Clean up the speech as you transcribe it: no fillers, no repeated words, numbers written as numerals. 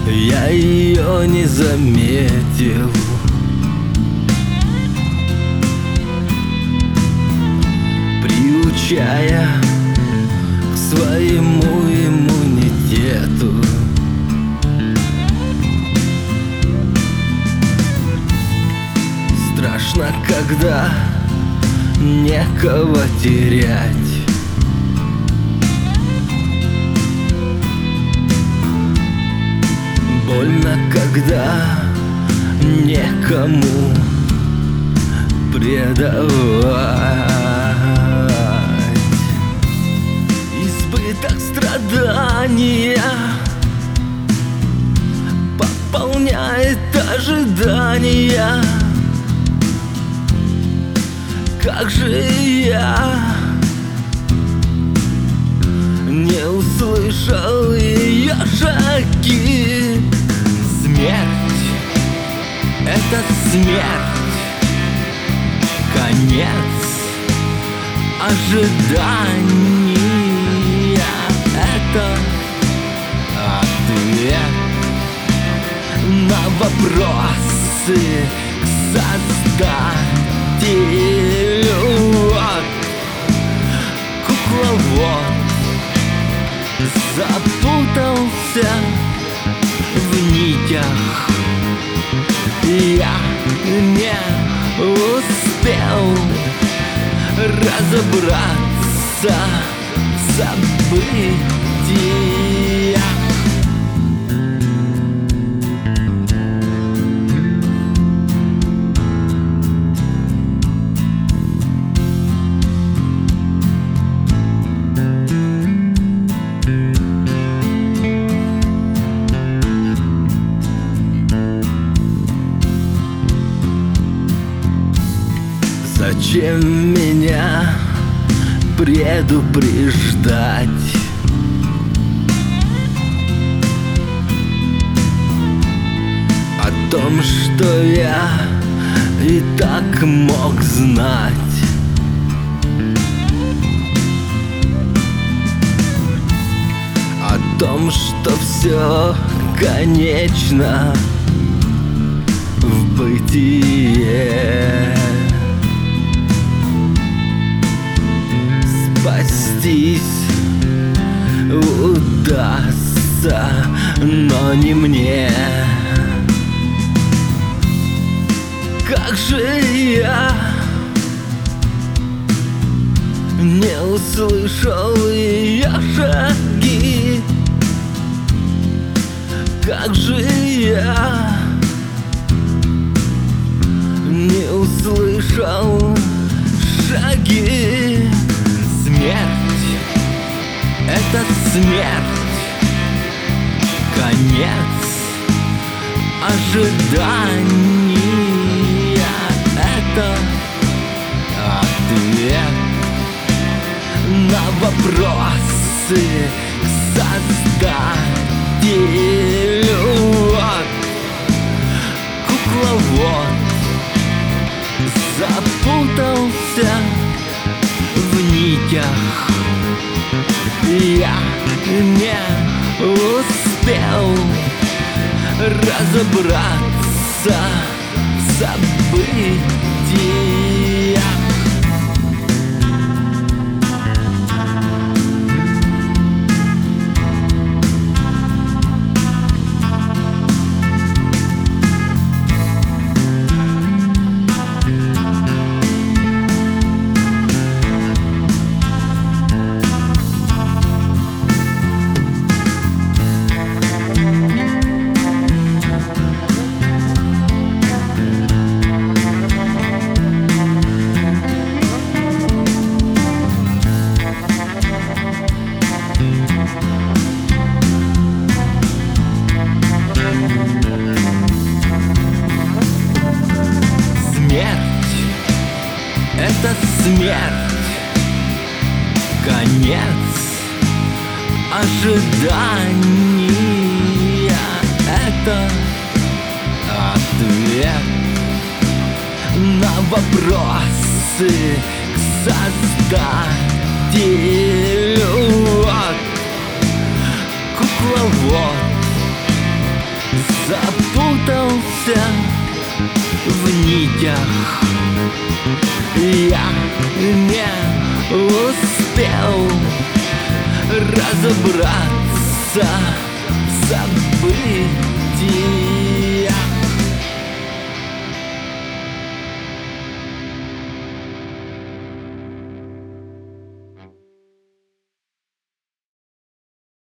Я ее не заметил. Приучая к своему иммунитету. Страшно, когда некого терять. Больно, когда некому предавать. Избыток страдания пополняет ожидания. Как же я не услышал ее шаги. Смерть — это смерть, конец ожидания. Это ответ на вопросы к Создателю. Кукловод запутался в нитях. Я не успел разобраться в событиях. Зачем меня предупреждать? О том, что я и так мог знать. О том, что все конечно в бытие. Спастись удастся, но не мне. Как же я не услышал ее шаги. Как же я не услышал шаги. Смерть — это смерть, конец ожидания. Это ответ на вопросы к Создателю. Кукловод запутался в нитях. Я не успел разобраться в событиях. Это смерть, конец ожидания. Это ответ на вопросы к Создателю. Кукловод запутался в нитях. Я не успел разобраться в событиях.